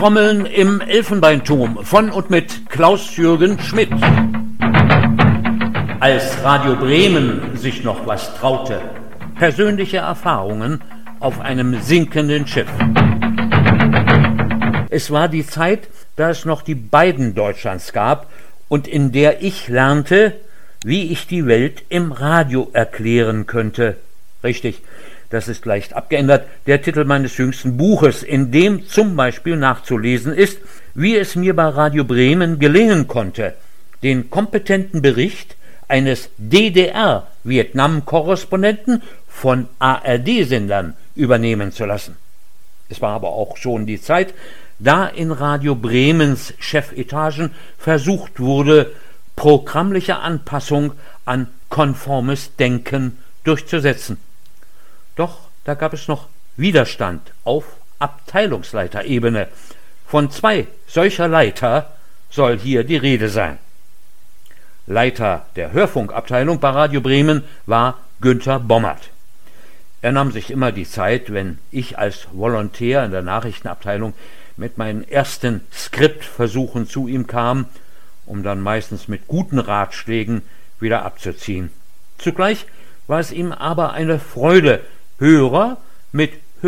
Trommeln im Elfenbeinturm von und mit Klaus-Jürgen Schmidt. Als Radio Bremen sich noch was traute. Persönliche Erfahrungen auf einem sinkenden Schiff. Es war die Zeit, da es noch die beiden Deutschlands gab und in der ich lernte, wie ich die Welt im Radio erklären könnte. Richtig, das ist leicht abgeändert, der Titel meines jüngsten Buches, in dem zum Beispiel nachzulesen ist, wie es mir bei Radio Bremen gelingen konnte, den kompetenten Bericht eines DDR-Vietnam-Korrespondenten von ARD-Sendern übernehmen zu lassen. Es war aber auch schon die Zeit, da in Radio Bremens Chefetagen versucht wurde, programmliche Anpassung an konformes Denken durchzusetzen. Doch da gab es noch Widerstand auf Abteilungsleiterebene. Von 2 solcher Leiter soll hier die Rede sein. Leiter der Hörfunkabteilung bei Radio Bremen war Günther Bommert. Er nahm sich immer die Zeit, wenn ich als Volontär in der Nachrichtenabteilung mit meinen ersten Skriptversuchen zu ihm kam, um dann meistens mit guten Ratschlägen wieder abzuziehen. Zugleich war es ihm aber eine Freude, Hörer mit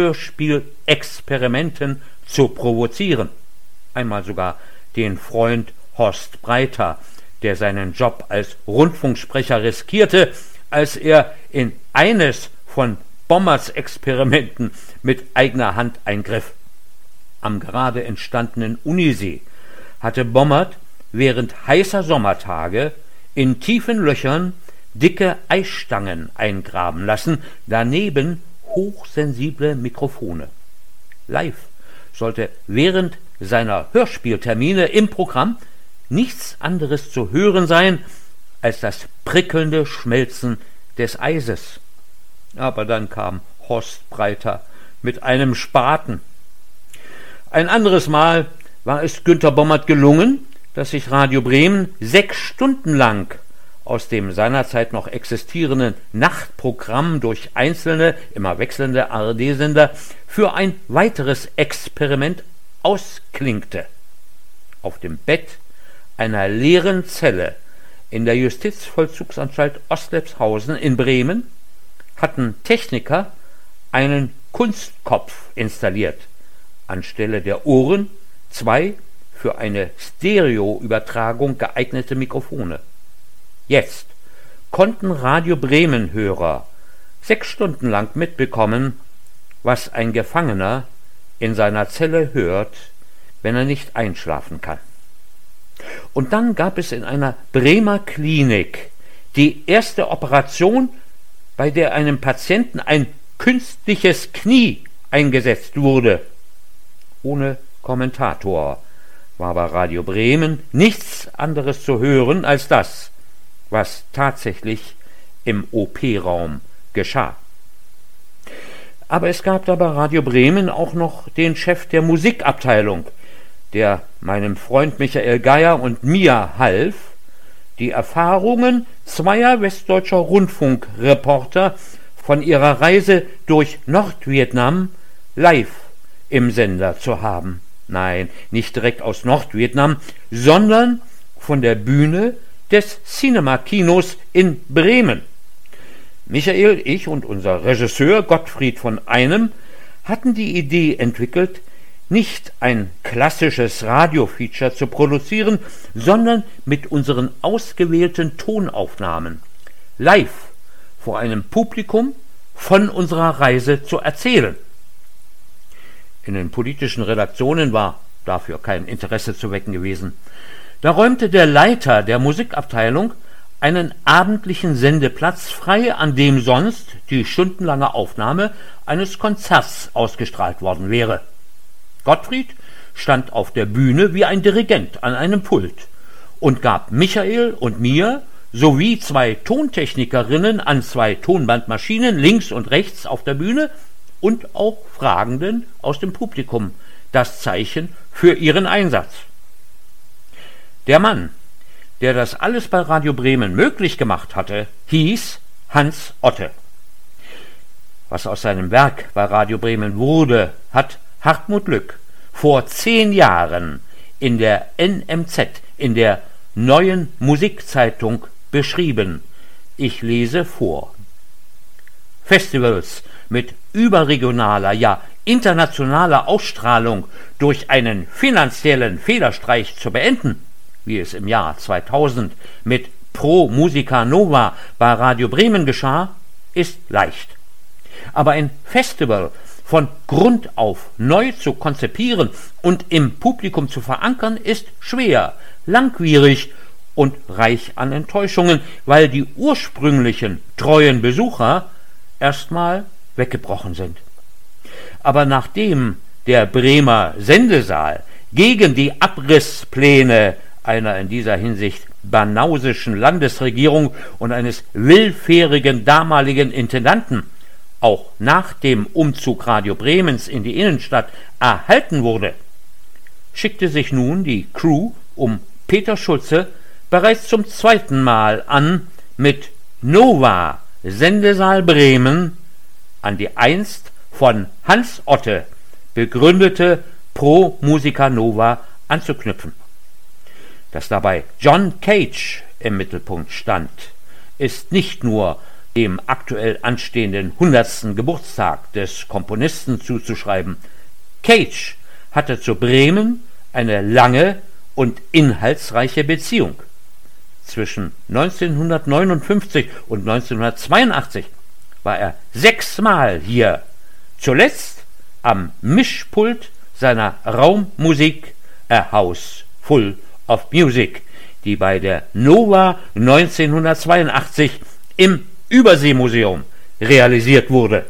Hörspielexperimenten zu provozieren. Einmal sogar den Freund Horst Breiter, der seinen Job als Rundfunksprecher riskierte, als er in eines von Bommerts Experimenten mit eigener Hand eingriff. Am gerade entstandenen Unisee hatte Bommert während heißer Sommertage in tiefen Löchern dicke Eisstangen eingraben lassen, daneben hochsensible Mikrofone. Live sollte während seiner Hörspieltermine im Programm nichts anderes zu hören sein als das prickelnde Schmelzen des Eises. Aber dann kam Horst Breiter mit einem Spaten. Ein anderes Mal war es Günther Bommert gelungen, dass sich Radio Bremen 6 Stunden lang aus dem seinerzeit noch existierenden Nachtprogramm durch einzelne, immer wechselnde ARD-Sender für ein weiteres Experiment ausklinkte. Auf dem Bett einer leeren Zelle in der Justizvollzugsanstalt Ostlepshausen in Bremen hatten Techniker einen Kunstkopf installiert, anstelle der Ohren 2 für eine Stereoübertragung geeignete Mikrofone. Jetzt konnten Radio Bremen-Hörer 6 Stunden lang mitbekommen, was ein Gefangener in seiner Zelle hört, wenn er nicht einschlafen kann. Und dann gab es in einer Bremer Klinik die erste Operation, bei der einem Patienten ein künstliches Knie eingesetzt wurde. Ohne Kommentator war bei Radio Bremen nichts anderes zu hören als das, was tatsächlich im OP-Raum geschah. Aber es gab da bei Radio Bremen auch noch den Chef der Musikabteilung, der meinem Freund Michael Geier und mir half, die Erfahrungen 2 westdeutscher Rundfunkreporter von ihrer Reise durch Nordvietnam live im Sender zu haben. Nein, nicht direkt aus Nordvietnam, sondern von der Bühne des Cinema-Kinos in Bremen. Michael, ich und unser Regisseur Gottfried von Einem hatten die Idee entwickelt, nicht ein klassisches Radio-Feature zu produzieren, sondern mit unseren ausgewählten Tonaufnahmen live vor einem Publikum von unserer Reise zu erzählen. In den politischen Redaktionen war dafür kein Interesse zu wecken gewesen. Da räumte der Leiter der Musikabteilung einen abendlichen Sendeplatz frei, an dem sonst die stundenlange Aufnahme eines Konzerts ausgestrahlt worden wäre. Gottfried stand auf der Bühne wie ein Dirigent an einem Pult und gab Michael und mir sowie 2 Tontechnikerinnen an 2 Tonbandmaschinen links und rechts auf der Bühne und auch Fragenden aus dem Publikum das Zeichen für ihren Einsatz. Der Mann, der das alles bei Radio Bremen möglich gemacht hatte, hieß Hans Otte. Was aus seinem Werk bei Radio Bremen wurde, hat Hartmut Lück vor 10 Jahren in der NMZ, in der Neuen Musikzeitung, beschrieben. Ich lese vor. Festivals mit überregionaler, ja internationaler Ausstrahlung durch einen finanziellen Federstreich zu beenden, wie es im Jahr 2000 mit Pro Musica Nova bei Radio Bremen geschah, ist leicht. Aber ein Festival von Grund auf neu zu konzipieren und im Publikum zu verankern, ist schwer, langwierig und reich an Enttäuschungen, weil die ursprünglichen treuen Besucher erstmal weggebrochen sind. Aber nachdem der Bremer Sendesaal gegen die Abrisspläne einer in dieser Hinsicht banausischen Landesregierung und eines willfährigen damaligen Intendanten auch nach dem Umzug Radio Bremens in die Innenstadt erhalten wurde, schickte sich nun die Crew um Peter Schulze bereits zum 2. Mal an, mit Nova Sendesaal Bremen an die einst von Hans Otte begründete Pro Musica Nova anzuknüpfen. Dass dabei John Cage im Mittelpunkt stand, ist nicht nur dem aktuell anstehenden 100. Geburtstag des Komponisten zuzuschreiben. Cage hatte zu Bremen eine lange und inhaltsreiche Beziehung. Zwischen 1959 und 1982 war er 6-mal hier, zuletzt am Mischpult seiner Raummusik A House Full of Music, die bei der Nova 1982 im Überseemuseum realisiert wurde.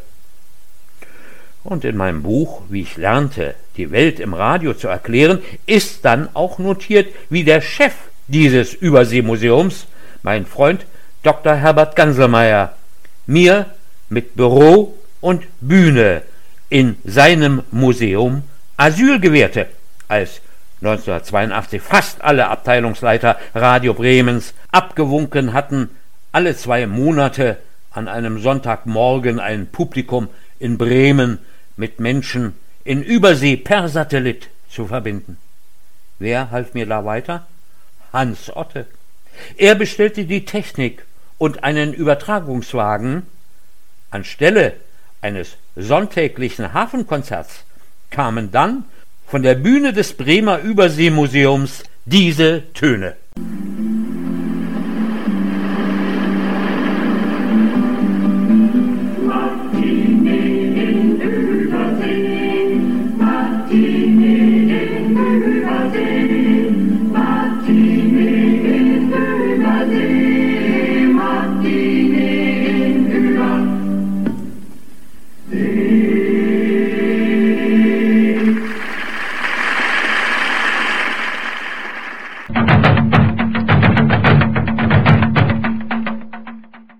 Und in meinem Buch, wie ich lernte, die Welt im Radio zu erklären, ist dann auch notiert, wie der Chef dieses Überseemuseums, mein Freund Dr. Herbert Ganselmeier, mir mit Büro und Bühne in seinem Museum Asyl gewährte, als 1982 fast alle Abteilungsleiter Radio Bremens abgewunken hatten, alle 2 Monate an einem Sonntagmorgen ein Publikum in Bremen mit Menschen in Übersee per Satellit zu verbinden. Wer half mir da weiter? Hans Otte. Er bestellte die Technik und einen Übertragungswagen. Anstelle eines sonntäglichen Hafenkonzerts kamen dann von der Bühne des Bremer Überseemuseums diese Töne.